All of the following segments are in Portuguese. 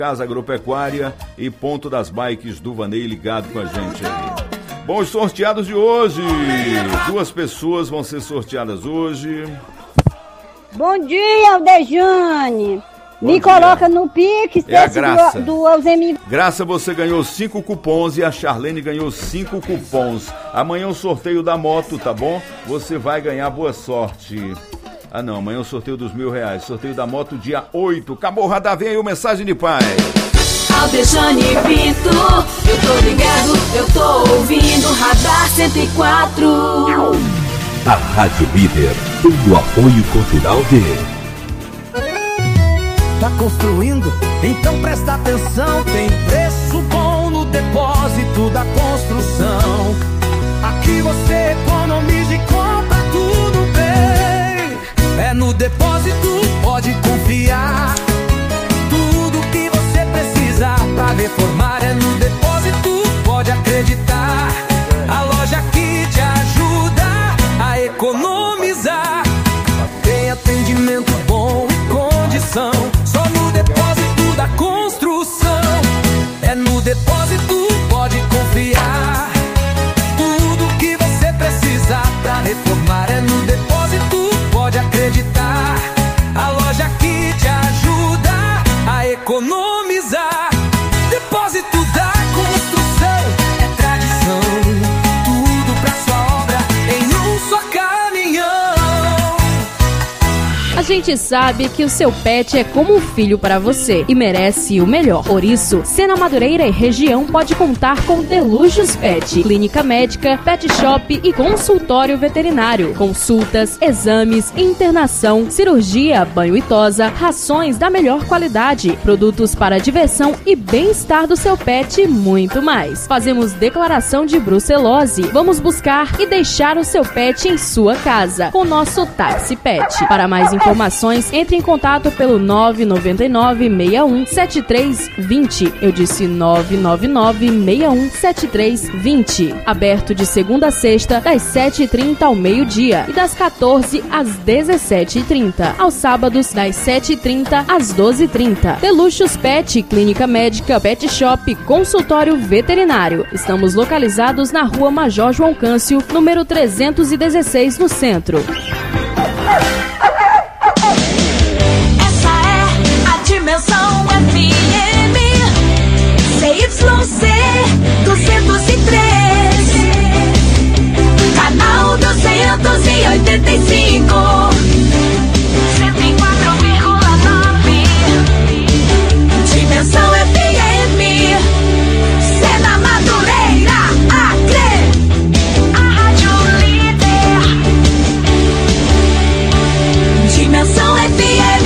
Casa Agropecuária e Ponto das Bikes do Vanei ligado com a gente aí. Bom, os sorteados de hoje. 2 pessoas vão ser sorteadas hoje. Bom dia, Aldejane. Me coloca no Pix é a Graça. do Alzemir. Graça, você ganhou 5 cupons e a Charlene ganhou 5 cupons. Amanhã o sorteio da moto, tá bom? Você vai ganhar, boa sorte. Ah não, amanhã é o sorteio dos R$1.000. Sorteio da moto dia 8. Acabou o radar, vem aí o Mensagem de Paz. Aldejane Brito, eu tô ligado, eu tô ouvindo Radar 104. A Rádio Líder, do apoio cultural dele. Tá construindo? Então presta atenção. Tem preço bom no depósito da construção. Aqui você economiza e compra tudo bem. É no depósito, pode confiar. Tudo que você precisa pra reformar é no depósito, pode acreditar. A loja que te ajuda a economizar. Tem atendimento bom e condição. Só no depósito da construção. É no depósito, pode confiar. Tudo que você precisa pra reformar é no depósito, pode acreditar. A loja que te ajuda a economizar. Depósito da construção é tradição. Tudo pra sua obra em um só caminhão. A gente sabe que o seu pet é como um filho para você e merece o melhor. Por isso, Sena Madureira e região pode contar com Delujos Pet, clínica médica, pet shop e consultório veterinário. Consultas, exames, internação, cirurgia, banho e tosa, rações da melhor qualidade, produtos para diversão e bem-estar do seu pet e muito mais. Fazemos declaração de brucelose. Vamos buscar e deixar o seu pet em sua casa com nosso táxi pet. Para mais informações, entre em contato pelo 999-61-7320. Eu disse 999-61-7320. Aberto de segunda a sexta, das 7h30 ao meio-dia e das 14 às 17h30. Aos sábados, das 7h30 às 12h30. Deluxos Pet, clínica médica, pet shop, consultório veterinário. Estamos localizados na Rua Major João Câncio, número 316, no centro. Dimensão FM CYC 203, canal 285, 104,9. Dimensão FM, Sena Madureira, Acre, a Rádio Líder. Dimensão FM.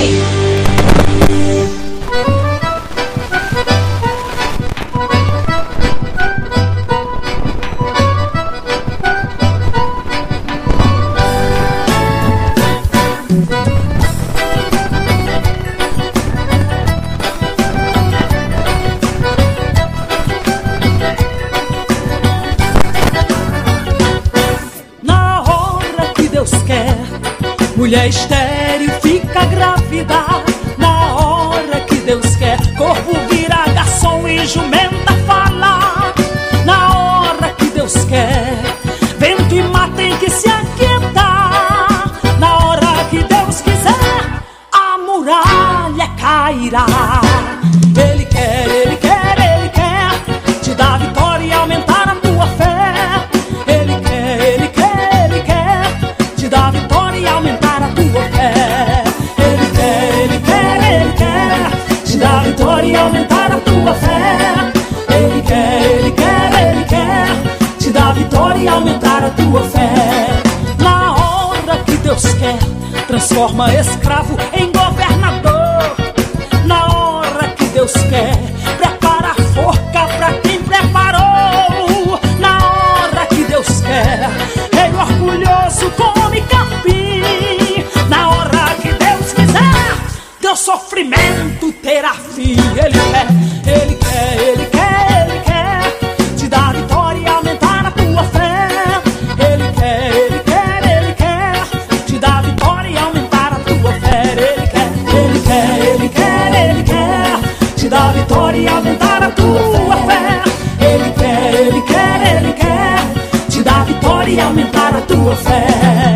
Mulher estéril fica grávida na hora que Deus quer. Corpo vira garçom e jumenta fala na hora que Deus quer. Vento e mar tem que se aquietar na hora que Deus quiser. A muralha cairá. Ele quer, ele quer, ele quer te dar vitória e aumentar a tua fé. Ele quer, ele quer, ele quer te dar vitória e aumentar a tua fé. Ele quer, ele quer, ele quer te dar vitória e aumentar a tua fé. Ele quer, ele quer, ele quer te dar vitória e aumentar a tua fé. Na hora que Deus quer, transforma escravo em governador. Na hora que Deus quer, prepara a forca pra quem preparou. Na hora que Deus quer, rei orgulhoso come capim. Na hora que Deus quiser, teu sofrimento terá fim. Ele quer, ele quer, ele quer, ele quer te dar vitória e aumentar a tua fé. Ele quer, ele quer, ele quer te dar vitória e aumentar a tua fé. Ele quer, ele quer, ele quer, ele quer te dar vitória. vitória e aumentar a tua fé. Ele quer te dar vitória e aumentar a tua fé.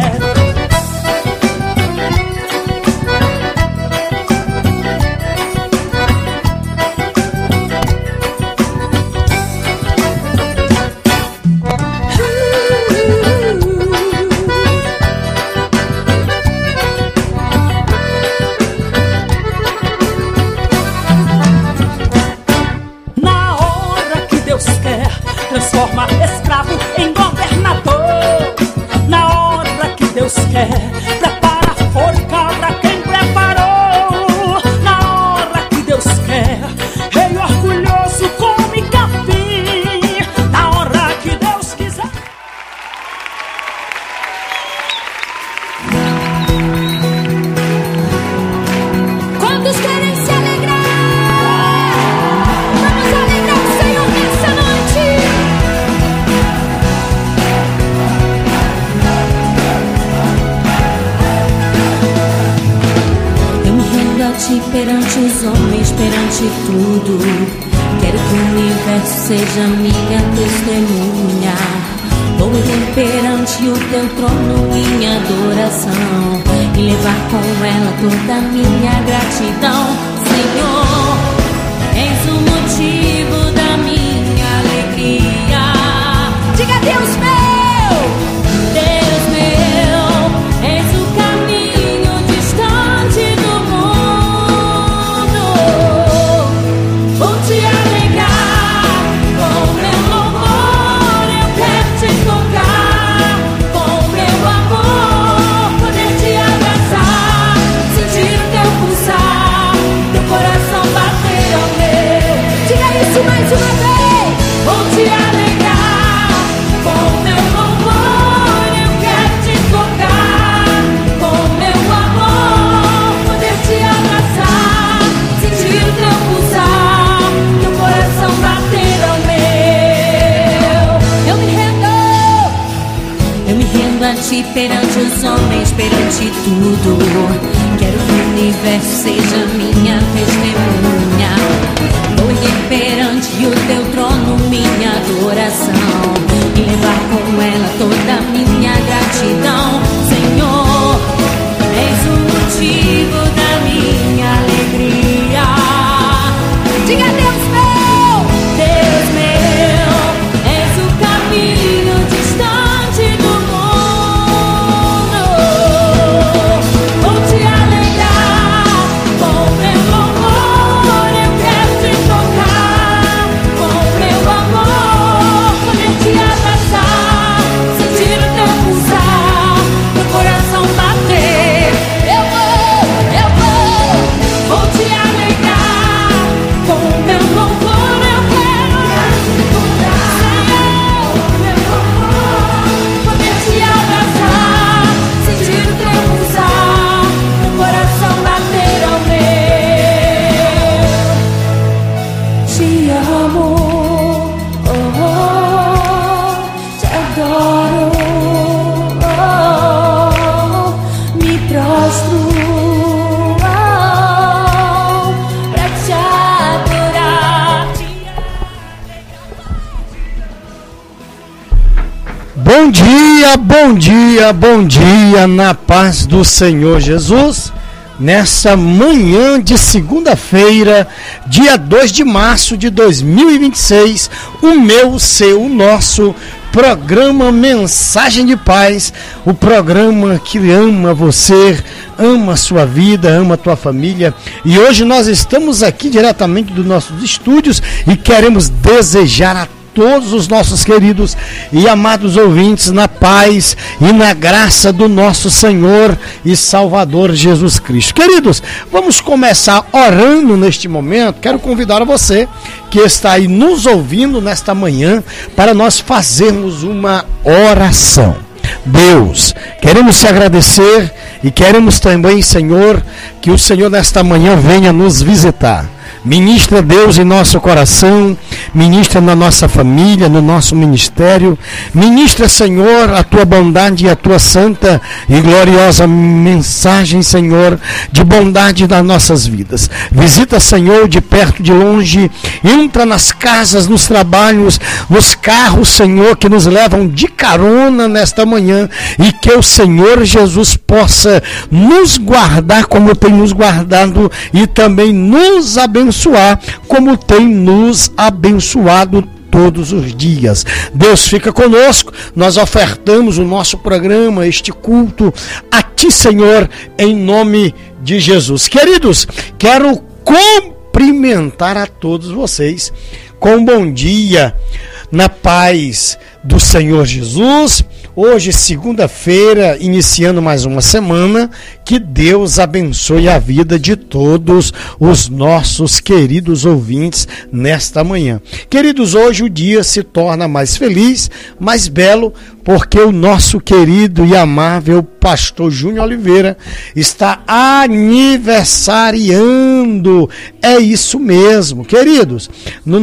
Transforma escravo em governador. Na hora que Deus quer, prepara a forca pra quem preparou. Na hora que Deus quer, rei orgulhoso come capim. Na hora que Deus quiser. Quantos querem se alegrar? Vamos alegrar o Senhor nessa noite. Eu me rendo a ti perante os homens, perante tudo. Quero que o universo seja minha testemunha. Vou ir perante o teu trono minha adoração e levar com ela toda a minha gratidão. Senhor, és o motivo da minha alegria. Diga Deus meu, és o caminho distante do mundo. Vou te alegrar com meu louvor, eu quero te tocar com meu amor, poder te abraçar, sentir o teu pulsar, teu coração bater ao meu. Diga isso mais uma vez. Vou te alegrar com meu louvor, eu quero te tocar com meu amor, poder te abraçar, sentir o teu pulsar, teu coração bater ao meu. Eu me rendo a ti perante os homens, perante tudo. Quero que o universo seja minha testemunha. Vou ir perante o teu trono minha adoração e levar com ela toda a minha gratidão. Senhor, és o motivo da minha alegria. Diga Deus meu, és o caminho distante do mundo. Vou te alegrar com meu louvor, eu quero te tocar com meu amor, poder te abraçar, sentir o teu pulsar, teu coração bater. Eu vou te alegrar com meu louvor, eu quero te tocar, Senhor, meu amor, poder te abraçar, sentir o teu pulsar, teu coração bater ao meu. Te amo, te adoro, me prostro pra te adorar. Bom dia, bom dia, bom dia, na paz do Senhor Jesus, nessa manhã de segunda-feira, dia 2 de março de 2026, o meu, o seu, o nosso programa Mensagem de Paz, o programa que ama você, ama a sua vida, ama a tua família. E hoje nós estamos aqui diretamente dos nossos estúdios e queremos desejar a todos os nossos queridos e amados ouvintes na paz e na graça do nosso Senhor e Salvador Jesus Cristo. Queridos, vamos começar orando neste momento. Quero convidar a você que está aí nos ouvindo nesta manhã para nós fazermos uma oração. Deus, queremos te agradecer e queremos também, Senhor, que o Senhor nesta manhã venha nos visitar. Ministra, Deus, em nosso coração, ministra na nossa família, no nosso ministério. Ministra, Senhor, a tua bondade e a tua santa e gloriosa mensagem, Senhor, de bondade nas nossas vidas. Visita, Senhor, de perto, de longe, entra nas casas, nos trabalhos, nos carros, Senhor, que nos levam de carona nesta manhã, e que o Senhor Jesus possa nos guardar como tem nos guardado e também nos abençoar como tem nos abençoado todos os dias. Deus fica conosco, nós ofertamos o nosso programa, este culto a Ti, Senhor, em nome de Jesus. Queridos, quero cumprimentar a todos vocês com um bom dia, na paz do Senhor Jesus. Hoje, segunda-feira, iniciando mais uma semana, que Deus abençoe a vida de todos os nossos queridos ouvintes nesta manhã. Queridos, hoje o dia se torna mais feliz, mais belo, porque o nosso querido e amável pastor Júnior Oliveira está aniversariando. É isso mesmo, queridos.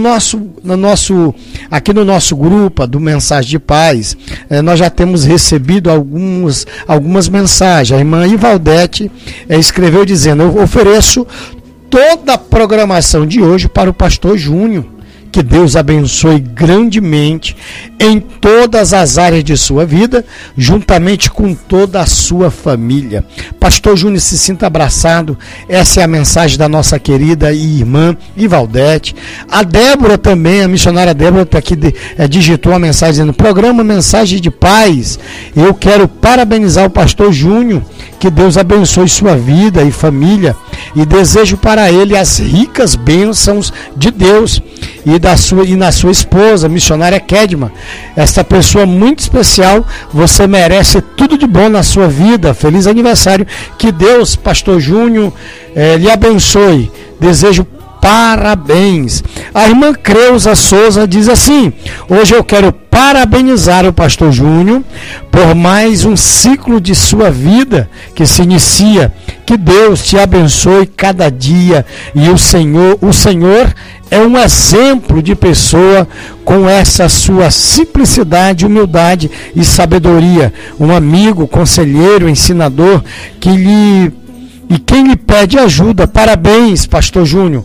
Aqui no nosso grupo do Mensagem de Paz, nós já temos recebido algumas mensagens. A irmã Ivaldete escreveu dizendo: eu ofereço toda a programação de hoje para o pastor Júnior. Que Deus abençoe grandemente em todas as áreas de sua vida, juntamente com toda a sua família. Pastor Júnior, se sinta abraçado. Essa é a mensagem da nossa querida irmã Ivaldete. A Débora também, a missionária Débora, está aqui, digitou a mensagem dizendo: programa Mensagem de Paz. Eu quero parabenizar o pastor Júnior. Que Deus abençoe sua vida e família, e desejo para ele as ricas bênçãos de Deus e na sua esposa, missionária Kedma. Esta pessoa muito especial, você merece tudo de bom na sua vida. Feliz aniversário. Que Deus, pastor Júnior, lhe abençoe. Desejo parabéns. A irmã Creuza Souza diz assim: hoje eu quero parabenizar o pastor Júnior por mais um ciclo de sua vida que se inicia. Que Deus te abençoe cada dia, e o Senhor é um exemplo de pessoa com essa sua simplicidade, humildade e sabedoria. Um amigo, conselheiro, ensinador quem lhe pede ajuda. Parabéns, pastor Júnior.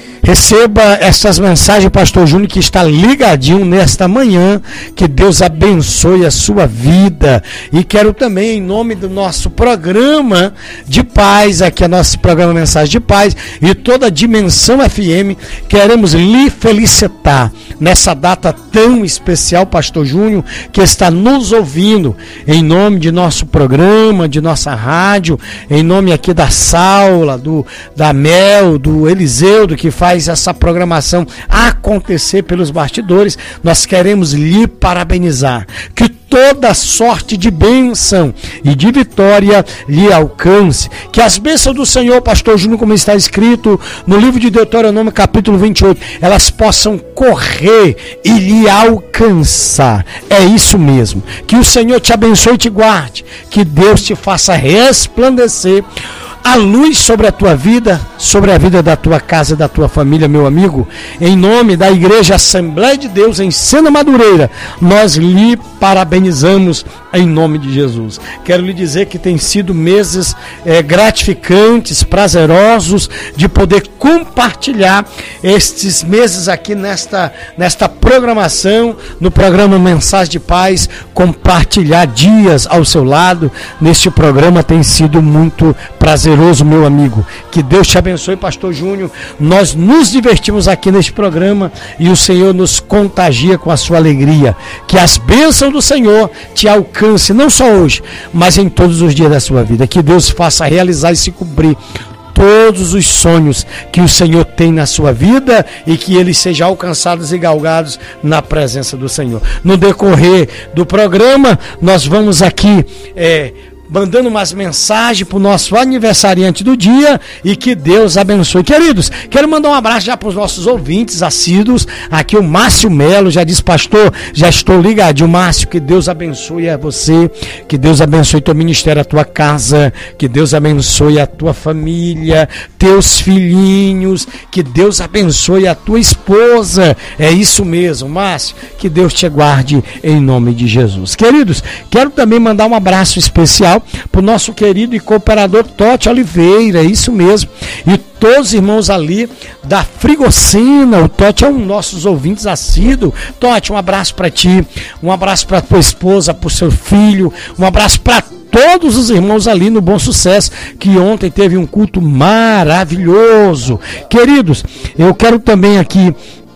Receba essas mensagens, pastor Júnior, que está ligadinho nesta manhã. Que Deus abençoe a sua vida. E quero também, em nome do nosso programa de paz, aqui é nosso programa Mensagem de Paz, e toda a Dimensão FM, queremos lhe felicitar nessa data tão especial, pastor Júnior, que está nos ouvindo, em nome de nosso programa, de nossa rádio, em nome aqui da Saula, da Mel, do Eliseu, que faz essa programação acontecer pelos bastidores. Nós queremos lhe parabenizar. Que toda sorte de bênção e de vitória lhe alcance. Que as bênçãos do Senhor, pastor Júnior, como está escrito no livro de Deuteronômio, capítulo 28, elas possam correr e lhe alcançar. É isso mesmo. Que o Senhor te abençoe e te guarde. Que Deus te faça resplandecer a luz sobre a tua vida, sobre a vida da tua casa e da tua família, meu amigo. Em nome da Igreja Assembleia de Deus em Sena Madureira, nós lhe parabenizamos em nome de Jesus. Quero lhe dizer que tem sido meses gratificantes, prazerosos, de poder compartilhar estes meses aqui nesta programação, no programa Mensagem de Paz. Compartilhar dias ao seu lado neste programa tem sido muito prazeroso, meu amigo. Que Deus te abençoe, pastor Júnior. Nós nos divertimos aqui neste programa e o Senhor nos contagia com a sua alegria. Que as bênçãos do Senhor te alcance, não só hoje, mas em todos os dias da sua vida. Que Deus faça realizar e se cumprir todos os sonhos que o Senhor tem na sua vida, e que eles sejam alcançados e galgados na presença do Senhor. No decorrer do programa, nós vamos aqui mandando umas mensagens pro nosso aniversariante do dia, e que Deus abençoe. Queridos, quero mandar um abraço já para os nossos ouvintes assíduos. Aqui o Márcio Melo já diz: pastor, já estou ligadinho. Márcio, que Deus abençoe a você, que Deus abençoe teu ministério, a tua casa, que Deus abençoe a tua família, teus filhinhos, que Deus abençoe a tua esposa. É isso mesmo, Márcio, que Deus te guarde em nome de Jesus. Queridos, quero também mandar um abraço especial para o nosso querido e cooperador Totti Oliveira, é isso mesmo, e todos os irmãos ali da Frigocina. O Totti é um dos nossos ouvintes assíduos. Totti, um abraço para ti, um abraço para tua esposa, para o seu filho, um abraço para todos os irmãos ali no Bom Sucesso, que ontem teve um culto maravilhoso. Queridos, eu quero também aqui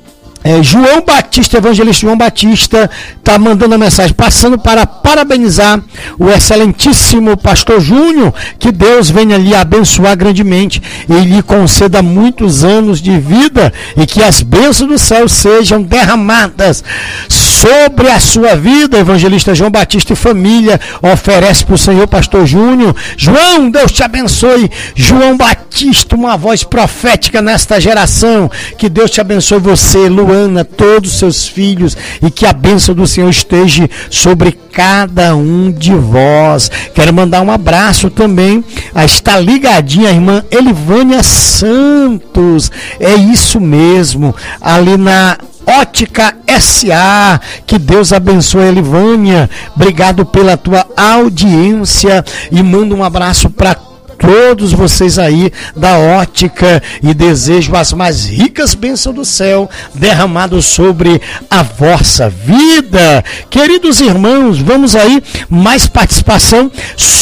João Batista, evangelista João Batista, está mandando a mensagem, passando para parabenizar o excelentíssimo pastor Júnior, que Deus venha lhe abençoar grandemente e lhe conceda muitos anos de vida, e que as bênçãos do céu sejam derramadas sobre a sua vida. Evangelista João Batista e família oferece para o Senhor pastor Júnior. João, Deus te abençoe. João Batista, uma voz profética nesta geração. Que Deus te abençoe, você, Luana, todos os seus filhos, e que a bênção do Senhor esteja sobre cada um de vós. Quero mandar um abraço também a estar ligadinha a irmã Elivânia Santos. É isso mesmo, ali na Ótica S.A. Que Deus abençoe, Elivânia. Obrigado pela tua audiência, e mando um abraço para todos vocês aí da Ótica, e desejo as mais ricas bênçãos do céu derramadas sobre a vossa vida. Queridos irmãos, vamos aí, mais participação.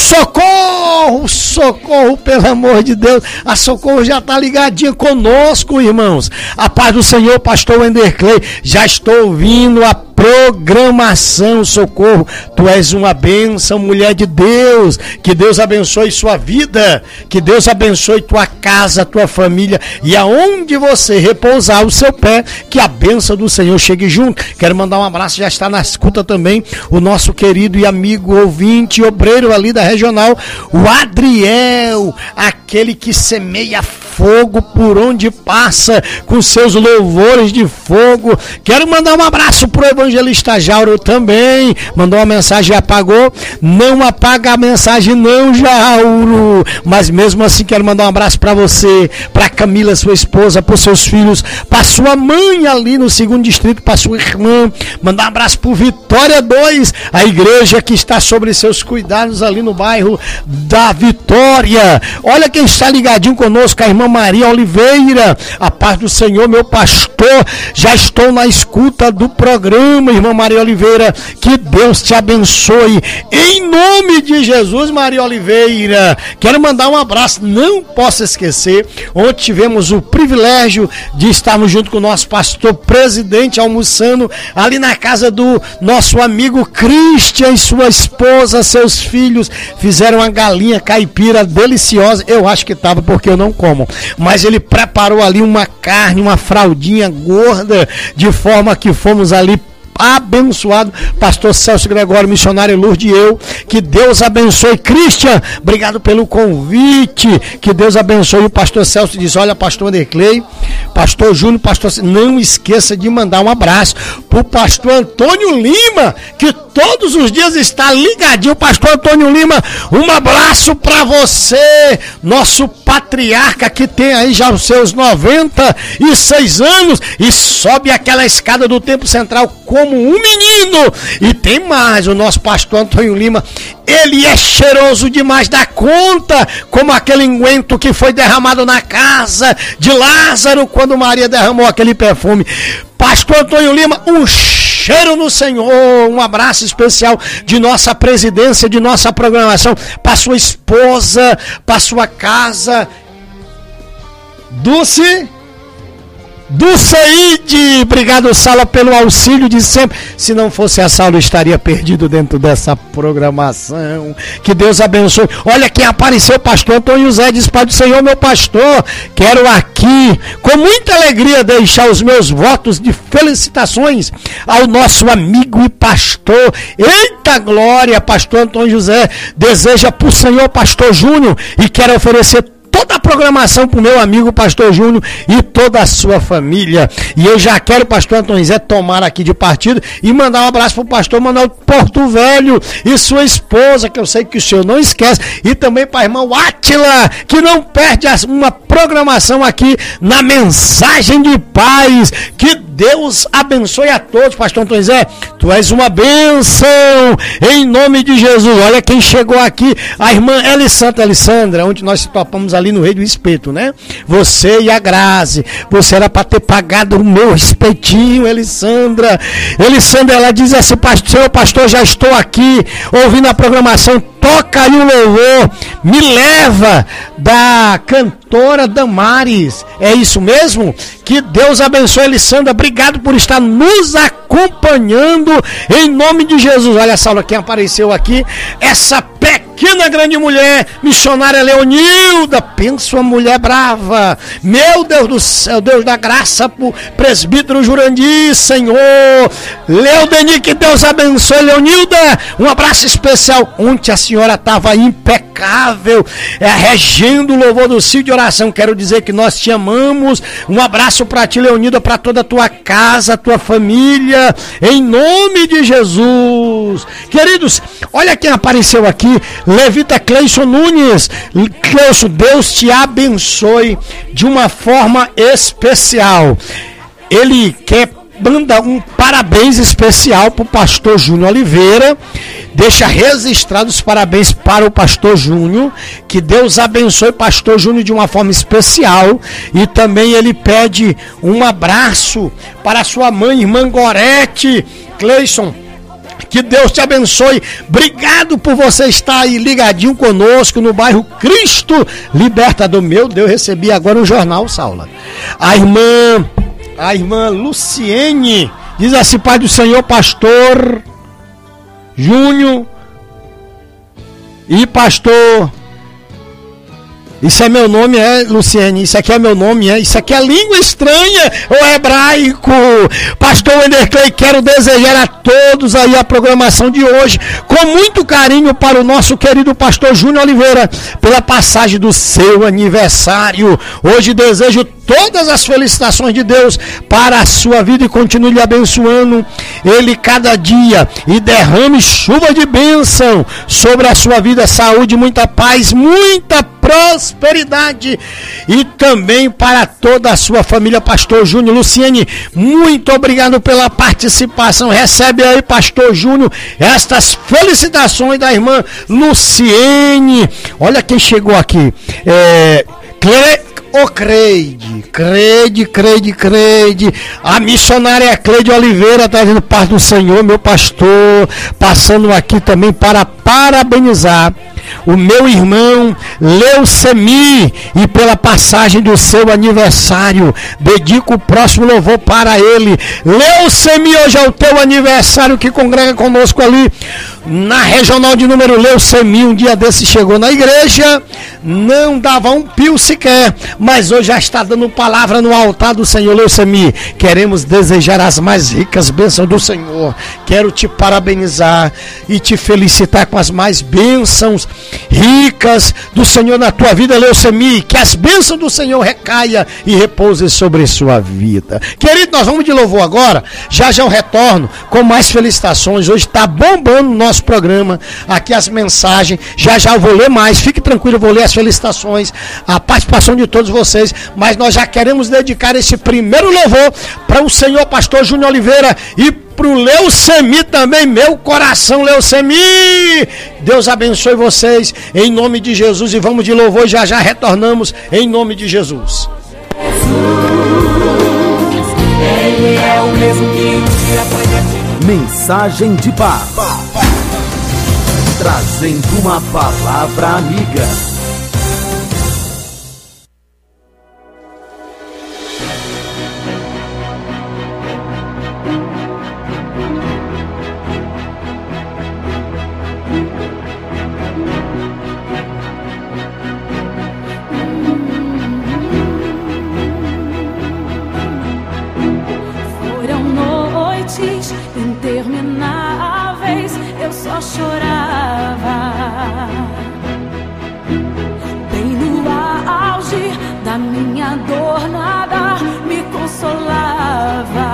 Socorro, socorro, pelo amor de Deus. A Socorro já está ligadinha conosco, irmãos. A paz do Senhor, pastor Wender Clay. Já estou ouvindo a programação. Socorro, tu és uma bênção, mulher de Deus. Que Deus abençoe sua vida, que Deus abençoe tua casa, tua família, e aonde você repousar o seu pé, que a bênção do Senhor chegue junto. Quero mandar um abraço, já está na escuta também, o nosso querido e amigo ouvinte, obreiro ali da regional, o Adriel, aquele que semeia fogo por onde passa, com seus louvores de fogo. Quero mandar um abraço pro evangelista Jauro também, mandou uma mensagem e apagou. Não apaga a mensagem não, Jauro, mas mesmo assim quero mandar um abraço para você, para Camila, sua esposa, para os seus filhos, para sua mãe ali no 2º distrito, para sua irmã. Mandar um abraço para Vitória 2, a igreja que está sobre seus cuidados ali no bairro da Vitória. Olha quem está ligadinho conosco, a irmã Maria Oliveira. A paz do Senhor, meu pastor. Já estou na escuta do programa, irmã Maria Oliveira. Que Deus te abençoe em nome de Jesus, Maria Oliveira. Quero mandar um abraço, não posso esquecer. Ontem tivemos o privilégio de estarmos junto com o nosso pastor presidente, almoçando ali na casa do nosso amigo Christian e sua esposa, seus filhos. Fizeram uma galinha caipira deliciosa. Eu acho que estava, porque eu não como, mas ele preparou ali uma carne, uma fraldinha gorda, de forma que fomos ali abençoado. Pastor Celso Gregório, missionário Lourdes, e eu. Que Deus abençoe. Christian, obrigado pelo convite. Que Deus abençoe. O pastor Celso diz: olha, pastor Anderclay, pastor Júnior, pastor, não esqueça de mandar um abraço pro pastor Antônio Lima, que todos os dias está ligadinho. Pastor Antônio Lima, um abraço para você, nosso patriarca, que tem aí já os seus 96 anos e sobe aquela escada do Templo Central como um menino. E tem mais, o nosso pastor Antônio Lima, ele é cheiroso demais da conta, como aquele unguento que foi derramado na casa de Lázaro, quando Maria derramou aquele perfume. Pastor Antônio Lima, um cheiro no Senhor. Um abraço especial de nossa presidência, de nossa programação, para sua esposa, para sua casa. Dulce, do CEID. Obrigado, Saulo, pelo auxílio de sempre. Se não fosse a Saulo, eu estaria perdido dentro dessa programação. Que Deus abençoe. Olha quem apareceu, pastor Antônio José. Diz: Pai do Senhor, meu pastor, quero aqui, com muita alegria, deixar os meus votos de felicitações ao nosso amigo e pastor. Eita glória, pastor Antônio José deseja por Senhor, pastor Júnior, e quero oferecer toda a programação para o meu amigo pastor Júnior e toda a sua família. E eu já quero, pastor Antônio Zé, tomar aqui de partido e mandar um abraço para o pastor Manuel Porto Velho e sua esposa, que eu sei que o senhor não esquece, e também para a irmã Átila, que não perde uma programação aqui na Mensagem de Paz. Que Deus abençoe a todos, pastor Antônio Zé. Tu és uma bênção, em nome de Jesus. Olha quem chegou aqui, a irmã Alessandra, onde nós se topamos ali no Rei do Espeto, né? Você e a Grazi, você era para ter pagado o meu respeitinho, Alessandra, ela diz assim: Senhor pastor, já estou aqui ouvindo a programação, toca aí o louvor, me leva, da cantora Damares. É isso mesmo? Que Deus abençoe, Alessandra, obrigado por estar nos acompanhando, em nome de Jesus. Olha só quem apareceu aqui, essa pequena grande mulher, missionária Leonilda. Pensa uma mulher brava, meu Deus do céu, Deus da graça pro presbítero Jurandir, Senhor. Leodeni, que Deus abençoe, Leonilda, um abraço especial. Ontem a senhora estava impecável, regendo o louvor do Círio de Oração. Quero dizer que nós te amamos. Um abraço para ti, Leonilda, para toda a tua casa, tua família, em nome de Jesus. Queridos, olha quem apareceu aqui, Levita Cleison Nunes. Cleison, Deus te abençoe de uma forma especial. Ele quer mandar um parabéns especial para o pastor Júnior Oliveira. Deixa registrados os parabéns para o pastor Júnior. Que Deus abençoe o pastor Júnior de uma forma especial. E também ele pede um abraço para sua mãe, irmã Gorete. Cleison, que Deus te abençoe. Obrigado por você estar aí ligadinho conosco no bairro Cristo Libertador. Meu Deus, recebi agora um jornal, Saula. A irmã Luciene diz assim: Pai do Senhor, pastor Júnior e pastor. Isso é meu nome, Luciene? Isso aqui é meu nome, Isso aqui é língua estranha ou hebraico? Pastor Wenderclay, quero desejar a todos aí a programação de hoje, com muito carinho para o nosso querido pastor Júnior Oliveira, pela passagem do seu aniversário. Hoje desejo todas as felicitações de Deus para a sua vida e continue lhe abençoando ele cada dia e derrame chuva de bênção sobre a sua vida, saúde, muita paz, muita prosperidade e também para toda a sua família. Pastor Júnior, Luciene, muito obrigado pela participação. Recebe aí, pastor Júnior, estas felicitações da irmã Luciene. Olha quem chegou aqui, Creide, a missionária Cleide Oliveira está dizendo: paz do Senhor, meu pastor, passando aqui também para parabenizar o meu irmão Leucemi e pela passagem do seu aniversário. Dedico o próximo louvor para ele. Leucemi, hoje é o teu aniversário, que congrega conosco ali na regional de número. Leucemi, um dia desse chegou na igreja, não dava um pio sequer, mas hoje já está dando palavra no altar do Senhor. Leucemi, queremos desejar as mais ricas bênçãos do Senhor. Quero te parabenizar e te felicitar com as mais bênçãos ricas do Senhor na tua vida, Leucemi. Que as bênçãos do Senhor recaia e repouse sobre sua vida. Querido, nós vamos de louvor agora. Já eu retorno com mais felicitações. Hoje está bombando o nosso programa, aqui as mensagens. Já eu vou ler mais, fique tranquilo, eu vou ler as felicitações, a participação de todos vocês, mas nós já queremos dedicar esse primeiro louvor para o Senhor pastor Júnior Oliveira e pro Leucemi também, meu coração, Leucemi. Deus abençoe vocês em nome de Jesus, e vamos de louvor e já retornamos em nome de Jesus. Ele é o mesmo que um dia foi daqui. Mensagem de paz, trazendo uma palavra amiga. noites intermináveis eu só chorava. Bem no auge da minha dor nada me consolava.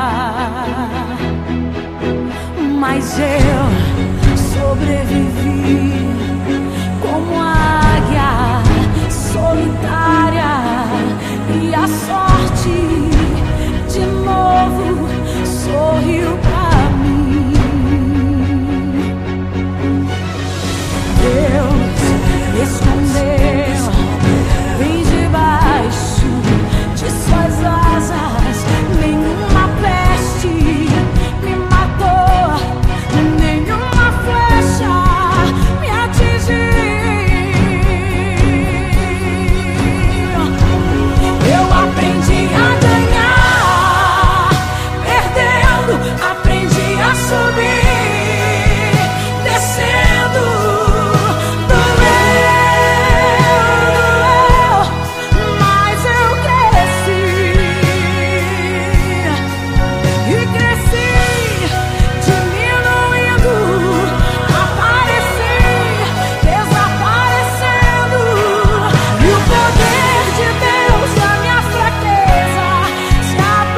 Mas eu sobrevivi como águia solitária, e a sorte de novo sorriu pra mim. Deus escondeu bem debaixo de suas asas. Nenhuma peste me matou, nenhuma flecha me atingiu. Eu aprendi a ganhar perdendo, aprendi a subir descendo. Mas eu cresci e cresci, diminuindo, apareci, desaparecendo. E o poder de Deus na minha fraqueza se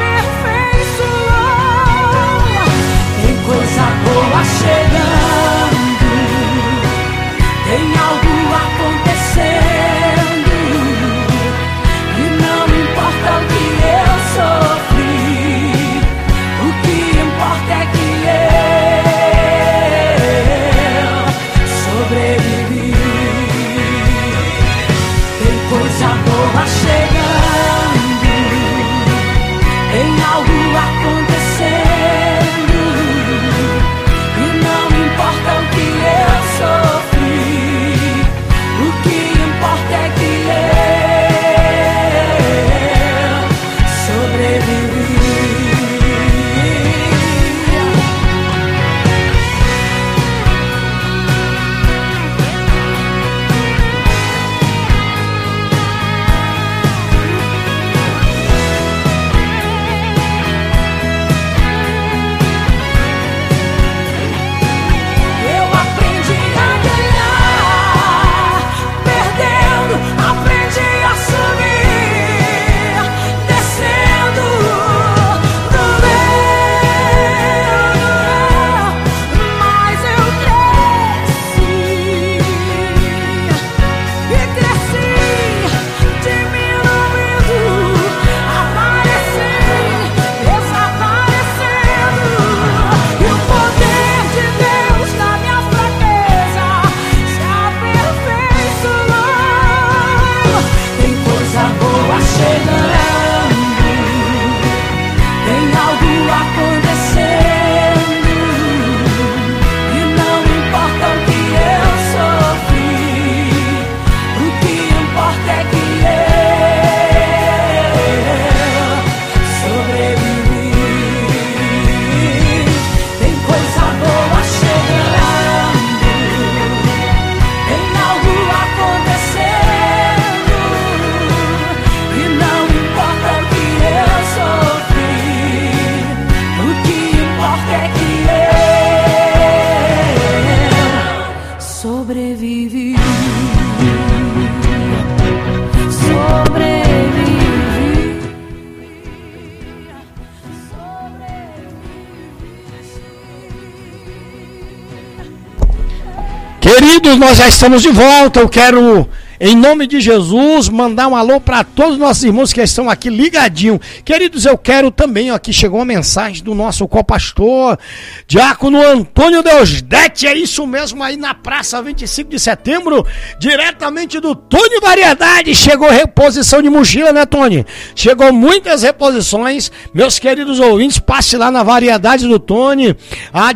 aperfeiçoou. Tem coisa boa chegando, tem algo acontecendo, e não importa o que eu sofri, o que importa é que eu sobrevivi. Tem coisa boa chegando, tem algo acontecendo, e não importa o que eu sofri, o que importa é que eu sobrevivi. Eu aprendi a ganhar perdendo, aprendi a subir descendo do meu. Mas eu cresci e cresci, diminuindo, apareci, desaparecendo. E o poder de Deus na minha fraqueza se aperfeiçoou. Tem coisa boa chegando, tem algo acontecendo, e não importa o que eu sofri, o que importa é que eu sobrevivi. Tem coisa boa chegando, tem algo acontecendo, e não importa o que eu sofri, o que importa é que eu sobrevivi. Queridos, nós já estamos de volta. Eu quero, em nome de Jesus, mandar um alô para todos os nossos irmãos que estão aqui ligadinho. Queridos, eu quero também, aqui chegou uma mensagem do nosso co-pastor, diácono Antônio Deusdete, é isso mesmo, aí na Praça 25 de Setembro, diretamente do Tony Variedade. Chegou reposição de mochila, né, Tony? Chegou muitas reposições. Meus queridos ouvintes, passe lá na Variedade do Tony,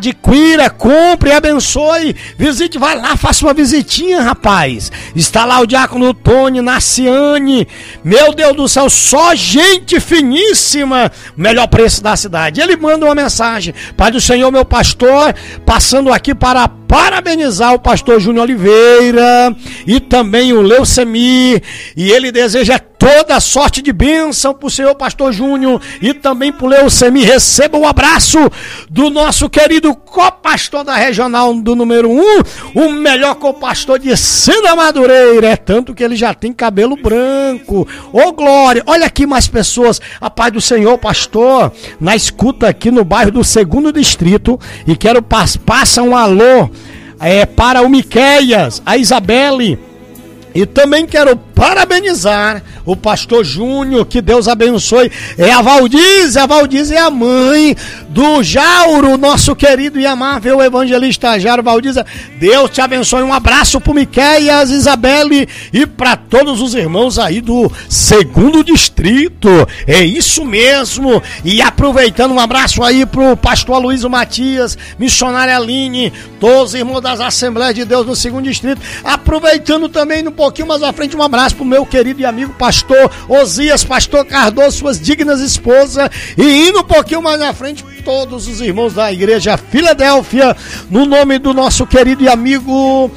adquira, compre, abençoe, visite, vai lá, faça uma visitinha, rapaz. Está lá o diácono Tony, Naciane, meu Deus do céu, só gente finíssima, melhor preço da cidade. Ele manda uma mensagem: Pai do Senhor, meu pastor, passando aqui para parabenizar o pastor Júnior Oliveira e também o Leucemir, e ele deseja toda sorte de bênção para o senhor pastor Júnior e também para o Leucemir. Receba um abraço do nosso querido copastor da regional do número 1, o melhor copastor de Sena Madureira, é tanto que ele já tem cabelo branco. Ô glória, olha aqui mais pessoas, a paz do Senhor, pastor, na escuta aqui no bairro do 2º Distrito, e quero passar um alô para o Miqueias, a Isabelle, e também quero parabenizar o pastor Júnior, que Deus abençoe. É a Valdize é a mãe do Jauro, nosso querido e amável evangelista Jairo. Valdize, Deus te abençoe. Um abraço pro Miqueias, Isabelle e para todos os irmãos aí do 2º Distrito. É isso mesmo. E aproveitando, um abraço aí pro pastor Aloysio Matias, missionária Aline, todos os irmãos das Assembleias de Deus no 2º Distrito. Aproveitando também um pouquinho mais à frente, um abraço pro meu querido e amigo pastor Osias, pastor Cardoso, suas dignas esposas, e indo um pouquinho mais à frente, todos os irmãos da igreja Filadélfia, no nome do nosso querido e amigo,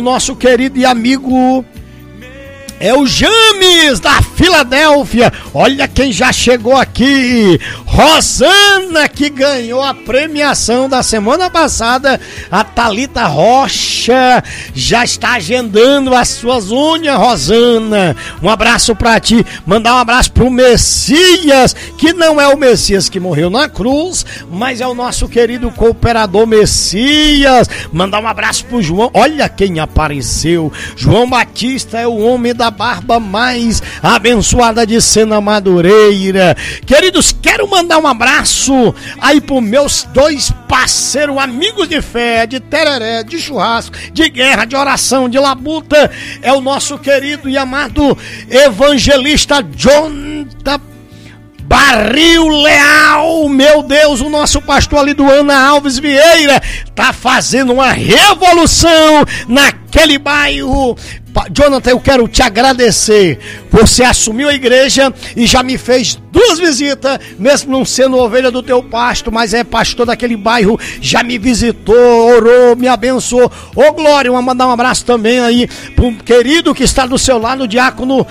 é o James da Filadélfia. Olha quem já chegou aqui, Rosana, que ganhou a premiação da semana passada. A Thalita Rocha já está agendando as suas unhas, Rosana. Um abraço pra ti. Mandar um abraço pro Messias, que não é o Messias que morreu na cruz, mas é o nosso querido cooperador Messias. Mandar um abraço pro João. Olha quem apareceu, João Batista, é o homem da barba mais abençoada de Sena Madureira. Queridos, quero mandar um abraço aí pros meus dois parceiros, amigos de fé, de tereré, de churrasco, de guerra, de oração, de labuta. É o nosso querido e amado evangelista John Barril Leal, meu Deus, o nosso pastor ali do Ana Alves Vieira tá fazendo uma revolução naquele bairro. Jonathan, eu quero te agradecer. Você assumiu a igreja e já me fez 2 visitas, mesmo não sendo ovelha do teu pasto, mas é pastor daquele bairro, já me visitou, orou, me abençoou. Ô glória, vou mandar um abraço também aí pro querido que está do seu lado, o diácono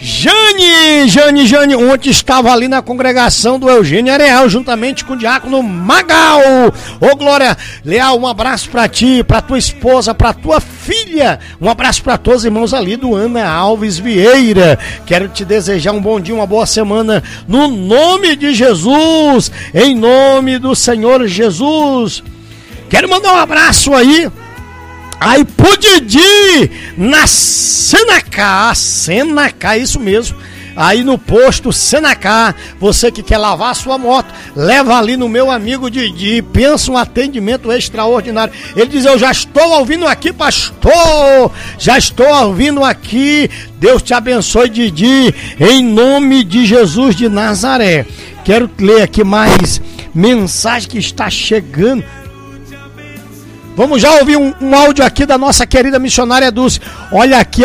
Jane, ontem estava ali na congregação do Eugênio Areal, juntamente com o diácono Magal. Ô glória, Leal, um abraço pra ti, pra tua esposa, pra tua filha. Um abraço pra todos os irmãos ali do Ana Alves Vieira. Quero te desejar um bom dia, uma boa semana, no nome de Jesus, em nome do Senhor Jesus. Quero mandar um abraço aí pro Didi, na Senacá, isso mesmo, aí no posto Senacá. Você que quer lavar a sua moto, leva ali no meu amigo Didi, pensa um atendimento extraordinário. Ele diz: eu já estou ouvindo aqui, pastor, já estou ouvindo aqui. Deus te abençoe, Didi, em nome de Jesus de Nazaré. Quero ler aqui mais mensagem que está chegando. Vamos já ouvir um áudio aqui da nossa querida missionária Dulce. Olha aqui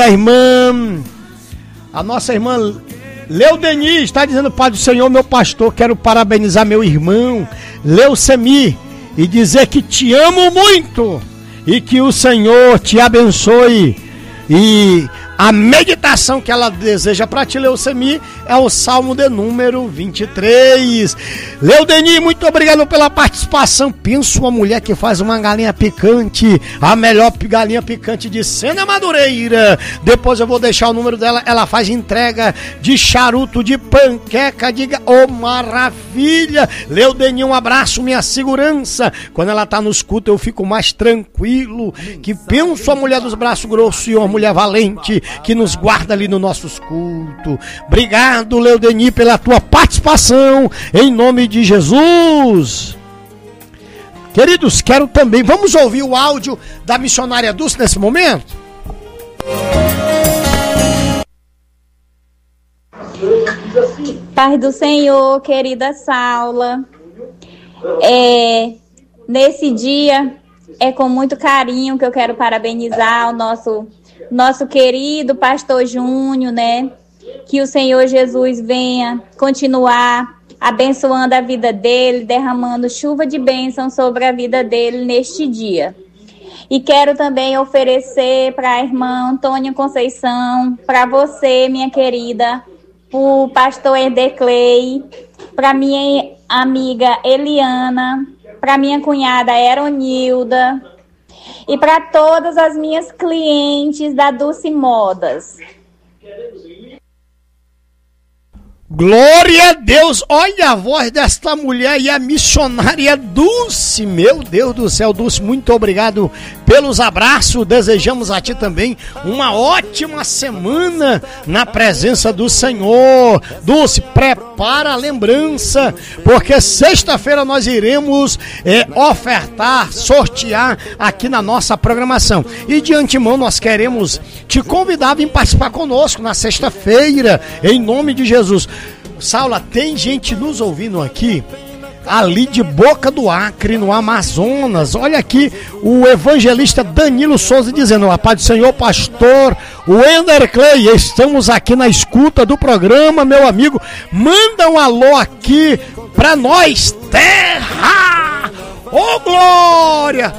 a nossa irmã Leudeni está dizendo: Pai do Senhor, meu pastor, quero parabenizar meu irmão Leucemir e dizer que te amo muito e que o Senhor te abençoe. E a meditação que ela deseja para ti, Leucemir, é o Salmo de número 23. Leudeni, muito obrigado pela participação. Penso uma mulher que faz uma galinha picante, a melhor galinha picante de Sena Madureira. Depois eu vou deixar o número dela. Ela faz entrega de charuto, de panqueca, maravilha. Leudeni, um abraço, minha segurança. Quando ela tá no escuto eu fico mais tranquilo. Que penso a mulher dos braços grossos e uma mulher valente que nos guarda ali nos nossos cultos. Obrigado, Leudeni, pela tua participação, em nome de Jesus. Queridos, quero também, vamos ouvir o áudio da missionária Dulce nesse momento? Paz do Senhor, querida Saula. Nesse dia, é com muito carinho que eu quero parabenizar o nosso nosso querido pastor Júnior, né? Que o Senhor Jesus venha continuar abençoando a vida dele, derramando chuva de bênção sobre a vida dele neste dia. E quero também oferecer para a irmã Antônia Conceição, para você, minha querida, o pastor Erdeclei, para minha amiga Eliana, para minha cunhada Eronilda e para todas as minhas clientes da Dulce Modas. Glória a Deus, olha a voz desta mulher e a missionária Dulce, meu Deus do céu, Dulce, muito obrigado pelos abraços, desejamos a ti também uma ótima semana na presença do Senhor. Dulce, prepara a lembrança, porque sexta-feira nós iremos ofertar, sortear aqui na nossa programação, e de antemão nós queremos te convidar a vir participar conosco na sexta-feira, em nome de Jesus. Saula, tem gente nos ouvindo aqui, ali de Boca do Acre, no Amazonas. Olha aqui o evangelista Danilo Souza dizendo: a paz do Senhor, pastor Wender Clay, estamos aqui na escuta do programa, meu amigo. Manda um alô aqui pra nós, terra! Ô, glória!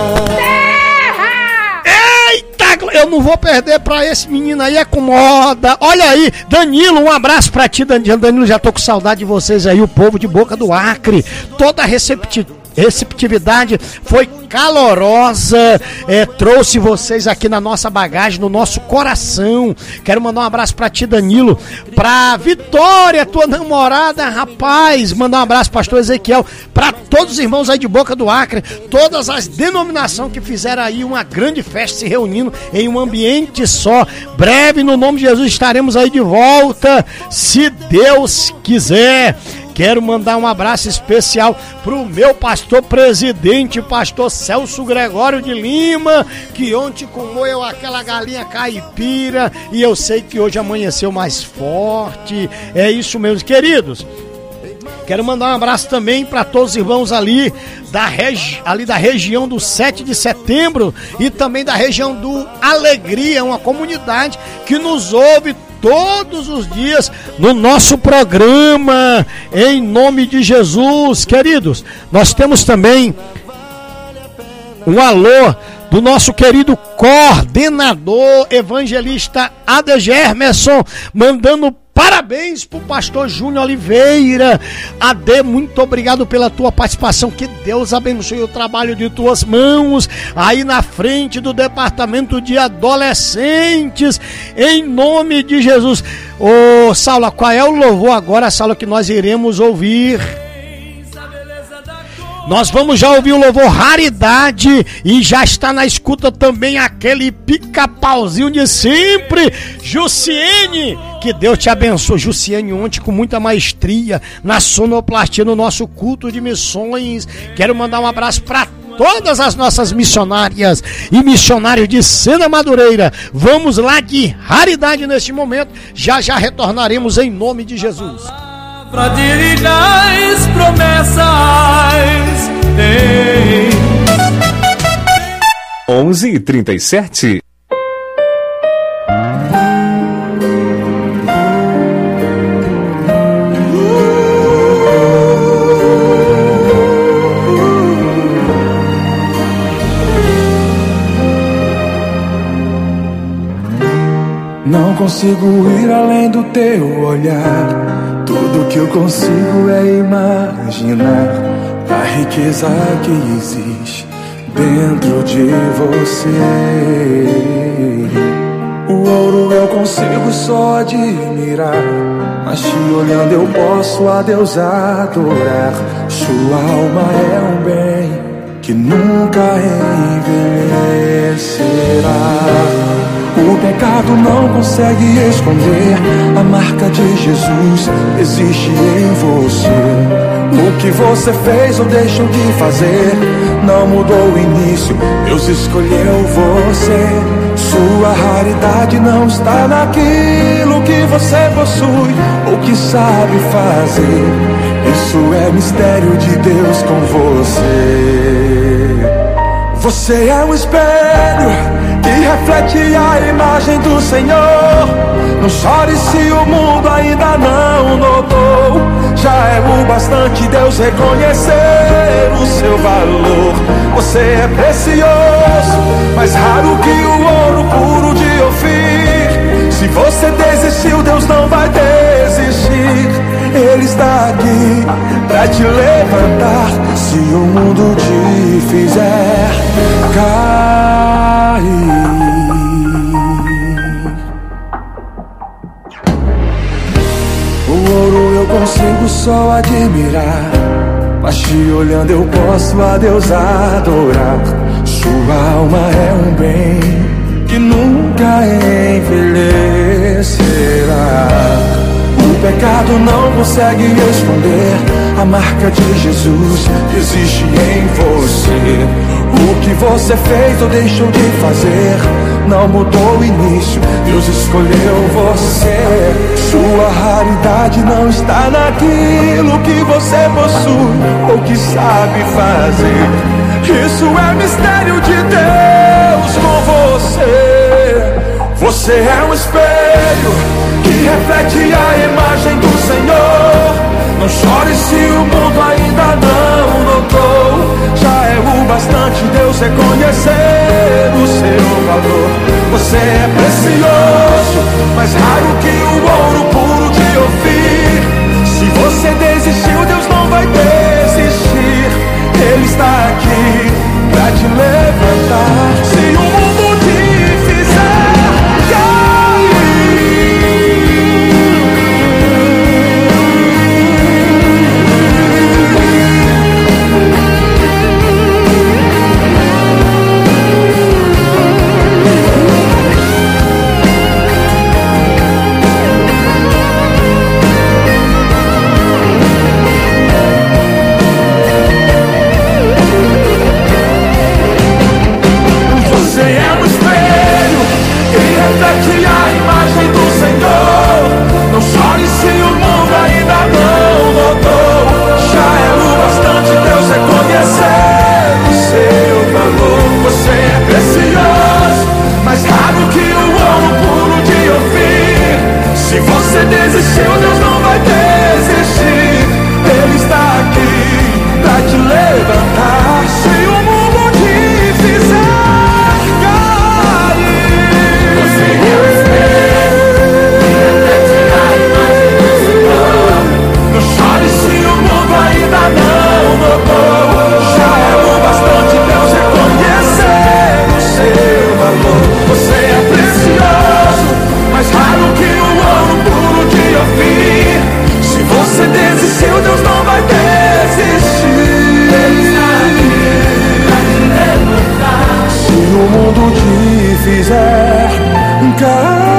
Eu não vou perder pra esse menino aí, é com moda. Olha aí, Danilo, um abraço pra ti, Danilo, já tô com saudade de vocês aí, o povo de Boca do Acre. Toda a receptividade foi calorosa, trouxe vocês aqui na nossa bagagem, no nosso coração. Quero mandar um abraço pra ti, Danilo, pra Vitória, tua namorada, rapaz, mandar um abraço, pastor Ezequiel, pra todos os irmãos aí de Boca do Acre, todas as denominações que fizeram aí uma grande festa, se reunindo em um ambiente só. Breve, no nome de Jesus, estaremos aí de volta, se Deus quiser. Quero mandar um abraço especial pro meu pastor presidente, pastor Celso Gregório de Lima, que ontem comeu aquela galinha caipira e eu sei que hoje amanheceu mais forte. É isso mesmo, queridos. Quero mandar um abraço também para todos os irmãos ali da região do 7 de setembro e também da região do Alegria, uma comunidade que nos ouve todos os dias no nosso programa, em nome de Jesus. Queridos, nós temos também um alô do nosso querido coordenador evangelista Adegermerson, mandando parabéns pro pastor Júnior Oliveira. Ade, muito obrigado pela tua participação, que Deus abençoe o trabalho de tuas mãos aí na frente do departamento de adolescentes, em nome de Jesus. Ô, Saula, qual é o louvor agora, Saula, que nós iremos ouvir? Nós vamos já ouvir o louvor Raridade e já está na escuta também aquele pica-pauzinho de sempre, Jussiene. Que Deus te abençoe, Jussiene, ontem com muita maestria na sonoplastia no nosso culto de missões. Quero mandar um abraço para todas as nossas missionárias e missionários de Sena Madureira. Vamos lá de Raridade neste momento, já já retornaremos em nome de Jesus. Pra direitas promessas tem 11h37. Não consigo ir além do teu olhar. Tudo que eu consigo é imaginar a riqueza que existe dentro de você. O ouro eu consigo só admirar, mas te olhando eu posso a Deus adorar. Sua alma é um bem que nunca envelhecerá. O pecado não consegue esconder a marca de Jesus, existe em você. O que você fez ou deixou de fazer não mudou o início, Deus escolheu você. Sua raridade não está naquilo que você possui ou que sabe fazer. Isso é mistério de Deus com você. Você é um espelho que reflete a imagem do Senhor. Não chore se o mundo ainda não notou. Já é o bastante Deus reconhecer o seu valor. Você é precioso, mais raro que o ouro puro de Ofir. Se você desistiu, Deus não vai desistir. Ele está aqui pra te levantar. Se o mundo te fizer cair. O ouro eu consigo só admirar, mas te olhando eu posso a Deus adorar. Sua alma é um bem que nunca envelhecerá. O pecado não consegue esconder a marca de Jesus que existe em você. O que você fez ou deixou de fazer não mudou o início, Deus escolheu você. Sua raridade não está naquilo que você possui ou que sabe fazer. Isso é mistério de Deus com você. Você é um espelho que reflete a imagem do Senhor. Não chore se o mundo ainda não notou. Já é o bastante Deus reconhecer o seu valor. Você é precioso, mais raro que o ouro puro de Ofir. Se você desistiu, Deus não vai desistir. Ele está aqui pra te levantar. Se o mundo te fizer cair. Reflete a imagem do Senhor. Não chore se o mundo ainda não notou. Já é o bastante Deus reconhecer o seu valor. Você é precioso, mais raro que o ouro puro de Ofir. Se você desistiu, Deus não vai desistir. Ele está aqui pra te levantar. Se o mundo te fizer ainda não notou. Já é o bastante Deus reconhecer o seu valor. Você é precioso, mais raro que o ouro puro de Ofir. Se você desistiu, Deus não vai desistir. Ele está aqui pra te levantar. Se o mundo te fizer cair.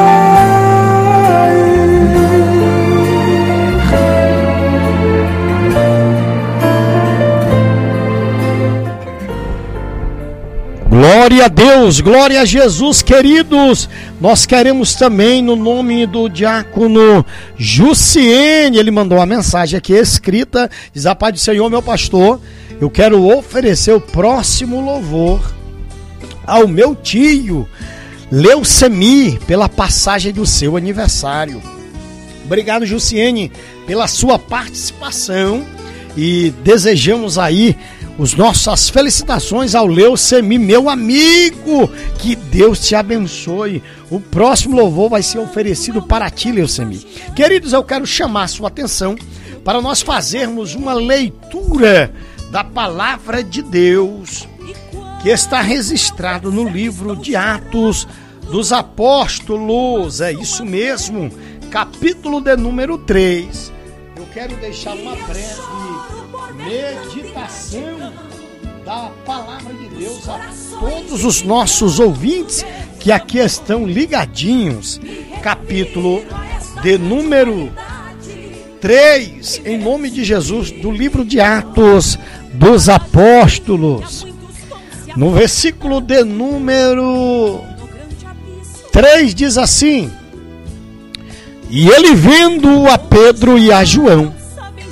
Glória a Deus, glória a Jesus, queridos. Nós queremos também, no nome do diácono Jussiene, ele mandou uma mensagem aqui escrita, diz: a paz do Senhor, meu pastor, eu quero oferecer o próximo louvor ao meu tio Leucemi pela passagem do seu aniversário. Obrigado, Jussiene, pela sua participação, e desejamos aí as nossas felicitações ao Leucemi, meu amigo. Que Deus te abençoe. O próximo louvor vai ser oferecido para ti, Leucemi. Queridos, eu quero chamar a sua atenção para nós fazermos uma leitura da palavra de Deus, que está registrado no livro de Atos dos Apóstolos. É isso mesmo, capítulo de número 3. Eu quero deixar uma breve meditação da palavra de Deus a todos os nossos ouvintes que aqui estão ligadinhos. Capítulo de número 3, em nome de Jesus, do livro de Atos dos Apóstolos. No versículo de número 3 diz assim: e ele, vendo a Pedro e a João,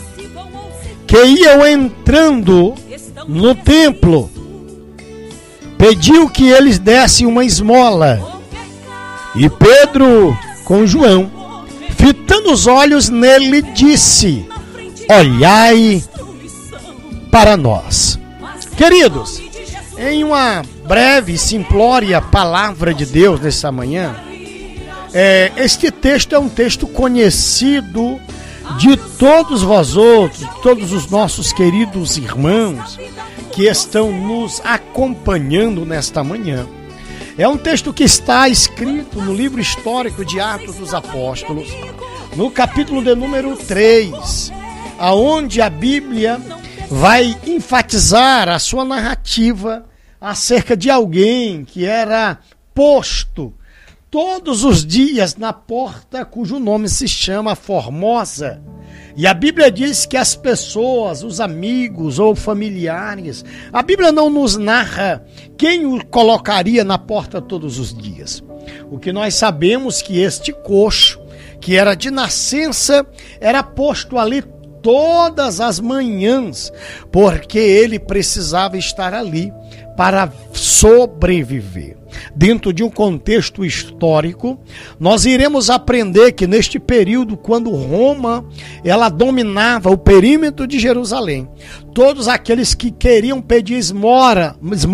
que iam entrando no templo, pediu que eles dessem uma esmola. E Pedro, com João, fitando os olhos nele, disse: olhai para nós. Queridos, em uma breve e simplória palavra de Deus nessa manhã, este texto é um texto conhecido de todos vós outros, todos os nossos queridos irmãos que estão nos acompanhando nesta manhã. É um texto que está escrito no livro histórico de Atos dos Apóstolos, no capítulo de número 3, aonde a Bíblia vai enfatizar a sua narrativa acerca de alguém que era posto todos os dias na porta cujo nome se chama Formosa. E a Bíblia diz que as pessoas, os amigos ou familiares, a Bíblia não nos narra quem o colocaria na porta todos os dias. O que nós sabemos que este coxo, que era de nascença, era posto ali todas as manhãs, porque ele precisava estar ali para sobreviver. Dentro de um contexto histórico, nós iremos aprender que neste período, quando Roma ela dominava o perímetro de Jerusalém, todos aqueles que queriam pedir esmola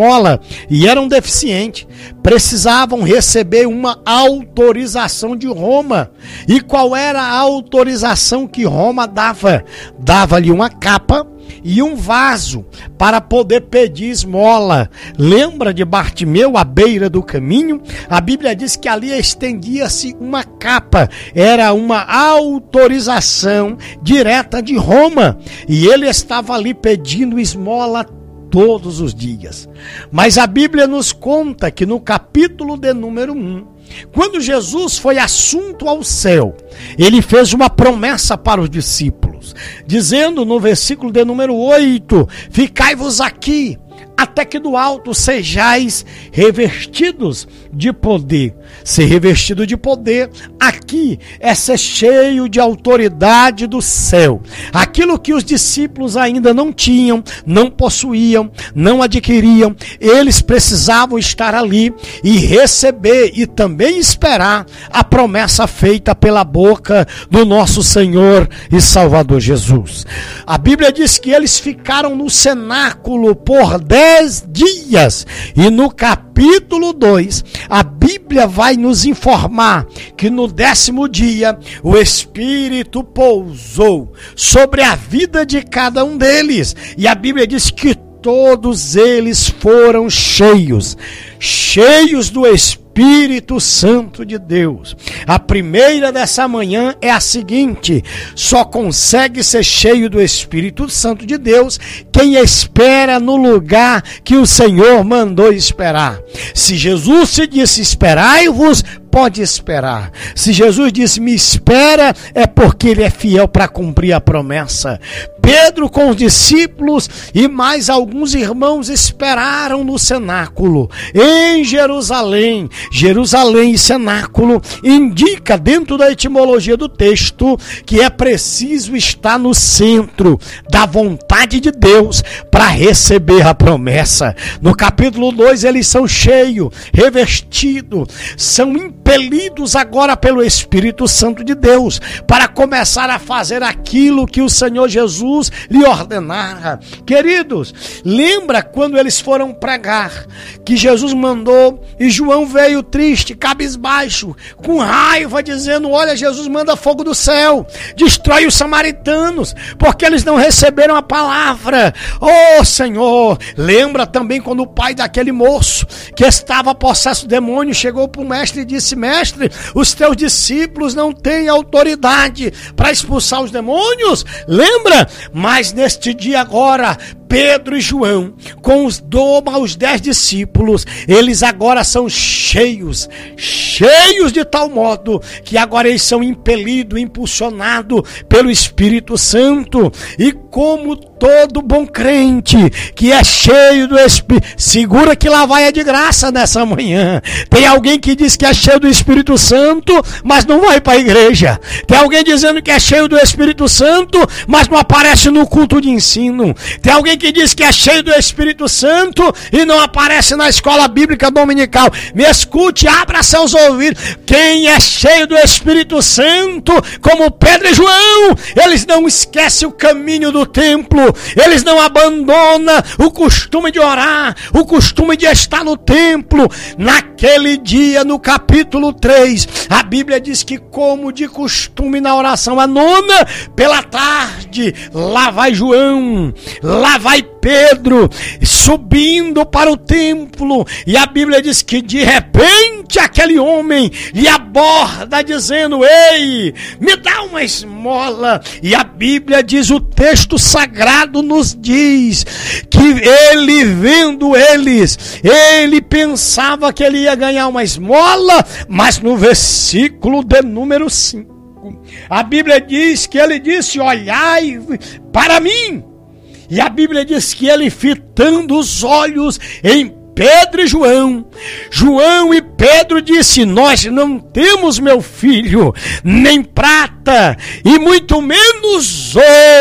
e eram deficientes, precisavam receber uma autorização de Roma. E qual era a autorização que Roma dava? Dava-lhe uma capa e um vaso para poder pedir esmola. Lembra de Bartimeu à beira do caminho? A Bíblia diz que ali estendia-se uma capa, era uma autorização direta de Roma, e ele estava ali pedindo esmola todos os dias. Mas a Bíblia nos conta que no capítulo de número 1, quando Jesus foi assunto ao céu, ele fez uma promessa para os discípulos, dizendo no versículo de número 8, ficai-vos aqui, até que do alto sejais revestidos de poder. Ser revestido de poder aqui é ser cheio de autoridade do céu. Aquilo que os discípulos ainda não tinham, não possuíam, não adquiriam, eles precisavam estar ali e receber e também esperar a promessa feita pela boca do nosso Senhor e Salvador Jesus. A Bíblia diz que eles ficaram no cenáculo por 10 dias, e no capítulo 2, a Bíblia vai nos informar que no 10º dia, o Espírito pousou sobre a vida de cada um deles, e a Bíblia diz que todos eles foram cheios do Espírito Santo de Deus. A primeira dessa manhã é a seguinte: só consegue ser cheio do Espírito Santo de Deus quem espera no lugar que o Senhor mandou esperar. Se Jesus se disse esperai-vos, pode esperar. Se Jesus disse me espera, é porque ele é fiel para cumprir a promessa. Pedro com os discípulos e mais alguns irmãos esperaram no cenáculo em Jerusalém. Jerusalém e cenáculo indica dentro da etimologia do texto que é preciso estar no centro da vontade de Deus para receber a promessa. No capítulo 2 eles são cheios, revestidos, são impelidos agora pelo Espírito Santo de Deus para começar a fazer aquilo que o Senhor Jesus lhe ordenara. Queridos, lembra quando eles foram pregar, que Jesus mandou e João veio triste, cabisbaixo, com raiva, dizendo: olha, Jesus manda fogo do céu, destrói os samaritanos, porque eles não receberam a palavra. Oh Senhor, lembra também quando o pai daquele moço que estava possesso de demônio chegou para o mestre e disse: mestre, os teus discípulos não têm autoridade para expulsar os demônios? Lembra? Mas neste dia agora, Pedro e João, com os 10 discípulos, eles agora são cheios de tal modo que agora eles são impelidos, impulsionados pelo Espírito Santo. E como todo bom crente que é cheio do Espírito, segura que lá vai é de graça nessa manhã. Tem alguém que diz que é cheio do Espírito Santo, mas não vai para a igreja. Tem alguém dizendo que é cheio do Espírito Santo, mas não aparece no culto de ensino. Tem alguém que que diz que é cheio do Espírito Santo e não aparece na escola bíblica dominical. Me escute, abra seus ouvidos. Quem é cheio do Espírito Santo, como Pedro e João, eles não esquecem o caminho do templo, eles não abandonam o costume de orar, o costume de estar no templo. Naquele dia, no capítulo 3, a Bíblia diz que, como de costume na oração à nona, pela tarde, lá vai João, lá vai Pedro, subindo para o templo, e a Bíblia diz que de repente aquele homem lhe aborda dizendo: ei, me dá uma esmola. E a Bíblia diz, o texto sagrado nos diz que ele, vendo eles, ele pensava que ele ia ganhar uma esmola, mas no versículo de número 5, a Bíblia diz que ele disse: olhai para mim. E a Bíblia diz que ele, fitando os olhos em Pedro e João e Pedro disse: nós não temos, meu filho, nem prata e muito menos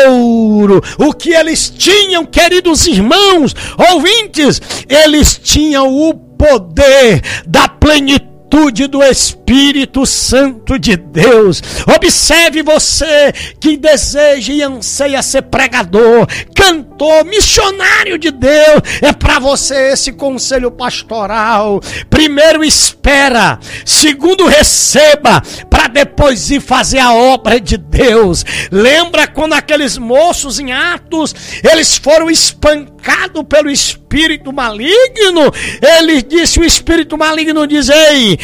ouro. O que eles tinham, queridos irmãos, ouvintes, eles tinham o poder da plenitude do Espírito Santo de Deus. Observe, você que deseja e anseia ser pregador, cantor, missionário de Deus, é para você esse conselho pastoral. Primeiro espera, segundo receba, para depois ir fazer a obra de Deus. Lembra quando aqueles moços em Atos, eles foram espancados pelo espírito maligno? Ele disse, o espírito maligno diz: ei,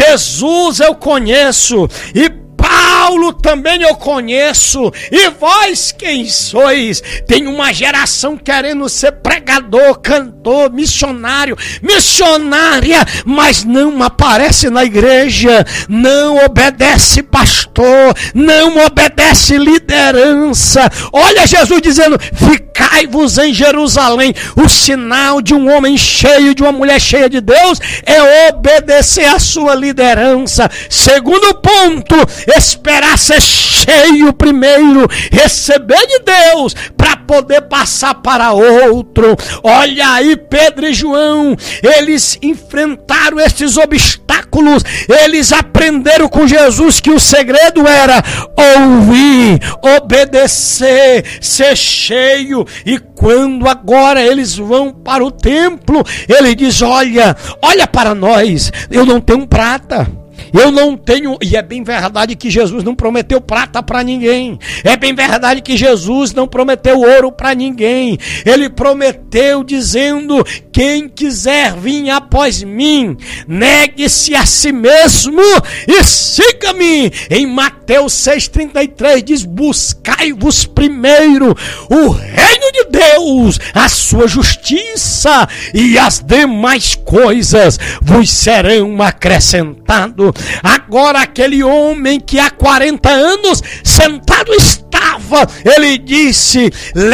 Jesus eu conheço, e Paulo também eu conheço, e vós quem sois? Tem uma geração querendo ser pregador, cantor, missionário, missionária, mas não aparece na igreja, não obedece pastor, não obedece liderança. Olha Jesus dizendo: ficai-vos em Jerusalém. O sinal de um homem cheio, de uma mulher cheia de Deus, é obedecer a sua liderança. Segundo ponto, esperar ser cheio primeiro, receber de Deus para poder passar para outro. Olha aí, Pedro e João, eles enfrentaram esses obstáculos, eles aprenderam com Jesus que o segredo era ouvir, obedecer, ser cheio. E quando agora eles vão para o templo, ele diz: olha para nós, eu não tenho prata, eu não tenho. E é bem verdade que Jesus não prometeu prata para ninguém. É bem verdade que Jesus não prometeu ouro para ninguém. Ele prometeu dizendo: quem quiser vir após mim, negue-se a si mesmo e siga-me. Em Mateus 6,33 diz: buscai-vos primeiro o reino de Deus, a sua justiça, e as demais coisas vos serão acrescentadas. Agora aquele homem que há 40 anos sentado estava, ele disse: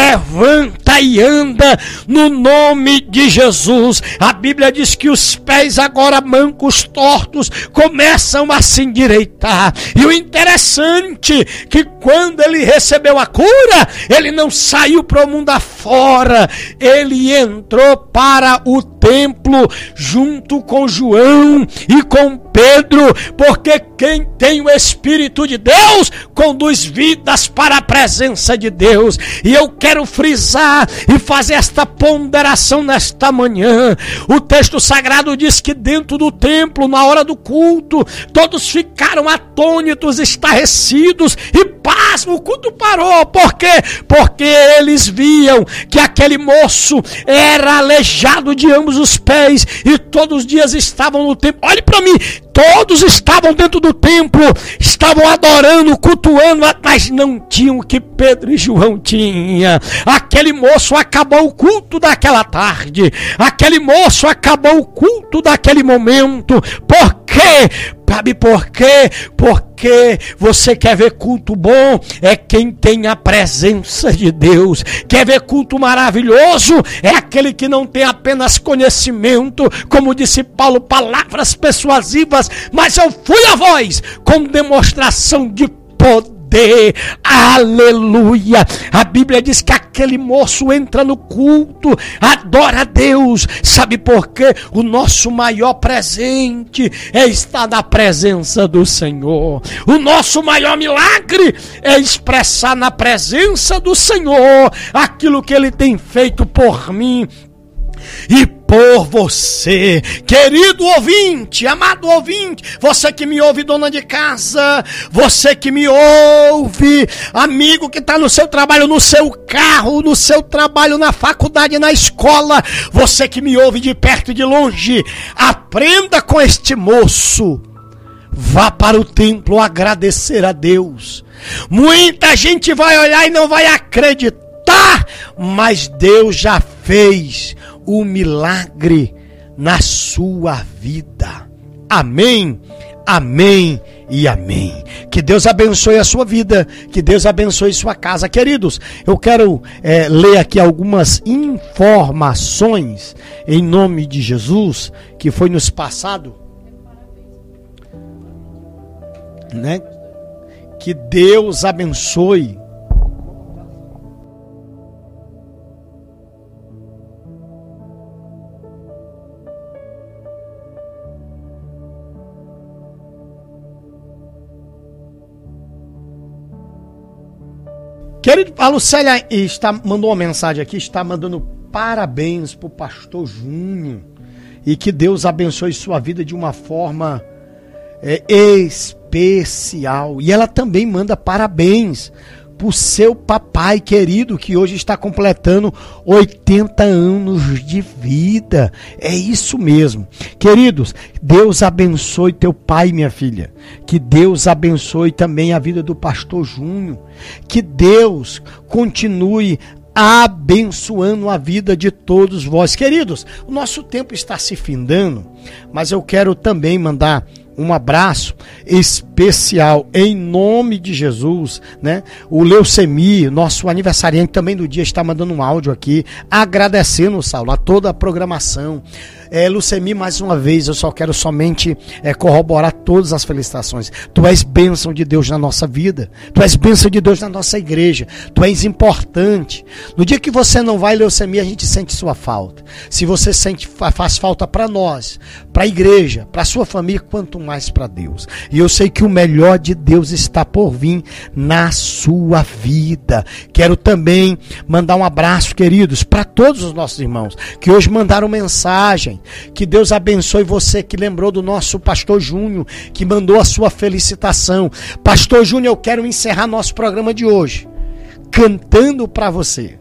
levanta e anda no nome de Jesus. A Bíblia diz que os pés agora mancos, tortos, começam a se endireitar. E o interessante que quando ele recebeu a cura, ele não saiu para o mundo afora, ele entrou para o templo junto com João e com Pedro, porque quem tem o Espírito de Deus conduz vidas para a presença de Deus. E eu quero frisar e fazer esta ponderação nesta manhã. O texto sagrado diz que dentro do templo, na hora do culto, todos ficaram atônitos, estarrecidos e pasmo. O culto parou. Por quê? Porque eles viam que aquele moço era aleijado de ambos os pés e todos os dias estavam no templo. Olhe para mim, todos estavam dentro do templo, estavam adorando, cultuando, mas não tinham o que Pedro e João tinham. Aquele moço acabou o culto daquela tarde, aquele moço acabou o culto daquele momento. Por quê? Sabe por quê? Porque você quer ver culto bom? É quem tem a presença de Deus. Quer ver culto maravilhoso? É aquele que não tem apenas conhecimento, como disse Paulo, palavras persuasivas, mas eu fui a voz com demonstração de poder poder. Aleluia. A Bíblia diz que aquele moço entra no culto, adora a Deus. Sabe por quê? O nosso maior presente é estar na presença do Senhor. O nosso maior milagre é expressar na presença do Senhor aquilo que Ele tem feito por mim e por você. Querido ouvinte, amado ouvinte, você que me ouve, dona de casa, você que me ouve, amigo que está no seu trabalho, no seu carro, no seu trabalho, na faculdade, na escola, você que me ouve de perto e de longe, aprenda com este moço. Vá para o templo agradecer a Deus. Muita gente vai olhar e não vai acreditar, mas Deus já fez o milagre na sua vida. Amém, amém e amém. Que Deus abençoe a sua vida, que Deus abençoe sua casa. Queridos, eu quero ler aqui algumas informações em nome de Jesus, que foi nos passado, né? Que Deus abençoe. Querido, a Lucélia mandou uma mensagem aqui, está mandando parabéns para o pastor Júnior e que Deus abençoe sua vida de uma forma especial. E ela também manda parabéns para o seu papai querido, que hoje está completando 80 anos de vida. É isso mesmo. Queridos, Deus abençoe teu pai, minha filha. Que Deus abençoe também a vida do pastor Júnior. Que Deus continue abençoando a vida de todos vós. Queridos, o nosso tempo está se findando, mas eu quero também mandar um abraço especial em nome de Jesus, né? O Leucemi, nosso aniversariante também do dia, está mandando um áudio aqui, agradecendo, Saulo, a toda a programação. Leucemi, mais uma vez, eu só quero somente corroborar todas as felicitações. Tu és bênção de Deus na nossa vida, tu és bênção de Deus na nossa igreja, tu és importante. No dia que você não vai, Leucemi, a gente sente sua falta. Se você faz falta para nós, para a igreja, para a sua família, quanto mais para Deus. E eu sei que o melhor de Deus está por vir na sua vida. Quero também mandar um abraço, queridos, para todos os nossos irmãos que hoje mandaram mensagem. Que Deus abençoe você que lembrou do nosso pastor Júnior, que mandou a sua felicitação. Pastor Júnior, eu quero encerrar nosso programa de hoje cantando para você.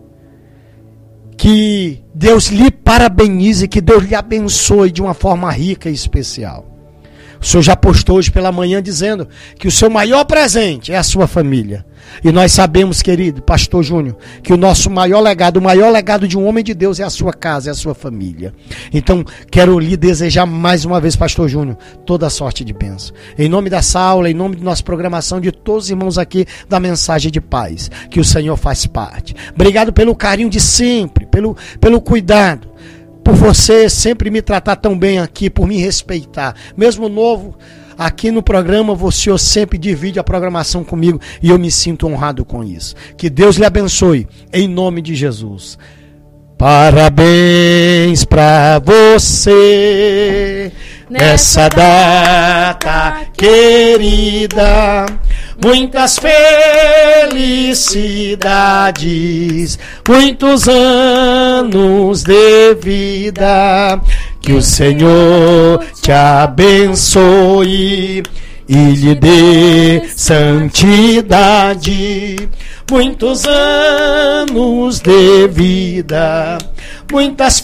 Que Deus lhe parabenize, que Deus lhe abençoe de uma forma rica e especial. O Senhor já postou hoje pela manhã dizendo que o seu maior presente é a sua família. E nós sabemos, querido pastor Júnior, que o nosso maior legado de um homem de Deus é a sua casa, é a sua família. Então, quero lhe desejar mais uma vez, pastor Júnior, toda a sorte de bênção. Em nome dessa aula, em nome de nossa programação, de todos os irmãos aqui da Mensagem de Paz, que o Senhor faz parte. Obrigado pelo carinho de sempre, pelo cuidado. Por você sempre me tratar tão bem aqui, por me respeitar. Mesmo novo, aqui no programa, o senhor sempre divide a programação comigo e eu me sinto honrado com isso. Que Deus lhe abençoe, em nome de Jesus. Parabéns pra você nessa data querida. Muitas felicidades, muitos anos de vida. Que o Senhor te abençoe e lhe dê santidade. Muitos anos de vida, muitas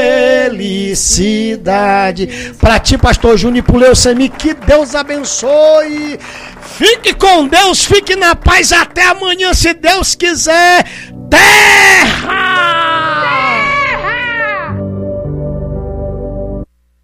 felicidades. Para ti, pastor Júnior, e pro Leucemi, que Deus abençoe. Fique com Deus, fique na paz. Até amanhã, se Deus quiser. Terra!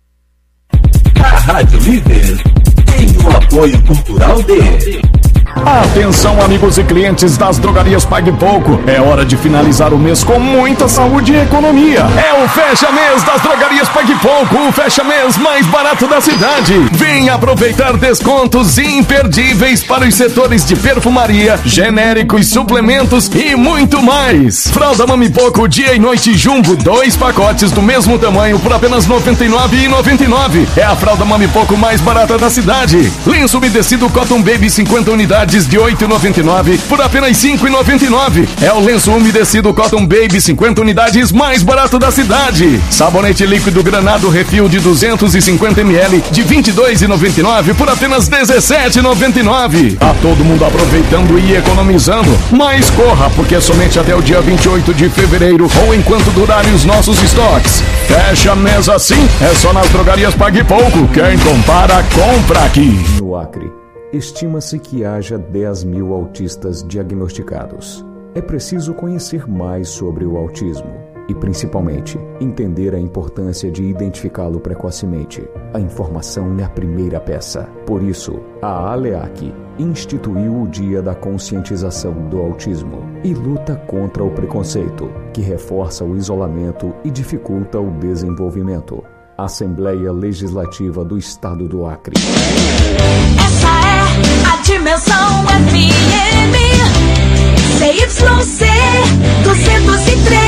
A Rádio Líder tem o apoio cultural de Atenção, amigos e clientes das drogarias Pague Pouco. É hora de finalizar o mês com muita saúde e economia. É o fecha-mês das drogarias Pague Pouco, o fecha-mês mais barato da cidade. Venha aproveitar descontos imperdíveis para os setores de perfumaria, genéricos, suplementos e muito mais. Fralda Mami Pouco dia e noite Jumbo, 2 pacotes do mesmo tamanho por apenas R$ 99,99. É a Fralda Mami Pouco mais barata da cidade. Lenço umedecido Cotton Baby 50 unidades de R$ 8,99 por apenas R$ 5,99. É o lenço umedecido Cotton Baby 50 unidades mais barato da cidade. Sabonete líquido Granado Refil de 250 ml de R$ 22,99 por apenas R$ 17,99. Tá todo mundo aproveitando e economizando. Mas corra, porque é somente até o dia 28 de fevereiro ou enquanto durarem os nossos estoques. Fecha mês assim, é só nas drogarias Pague Pouco. Quem compara, compra aqui. No Acre, estima-se que haja 10 mil autistas diagnosticados. É preciso conhecer mais sobre o autismo e, principalmente, entender a importância de identificá-lo precocemente. A informação é a primeira peça. Por isso, a ALEAC instituiu o Dia da Conscientização do Autismo e luta contra o preconceito, que reforça o isolamento e dificulta o desenvolvimento. Assembleia Legislativa do Estado do Acre. Essa é a Dimensão FM CYC 203.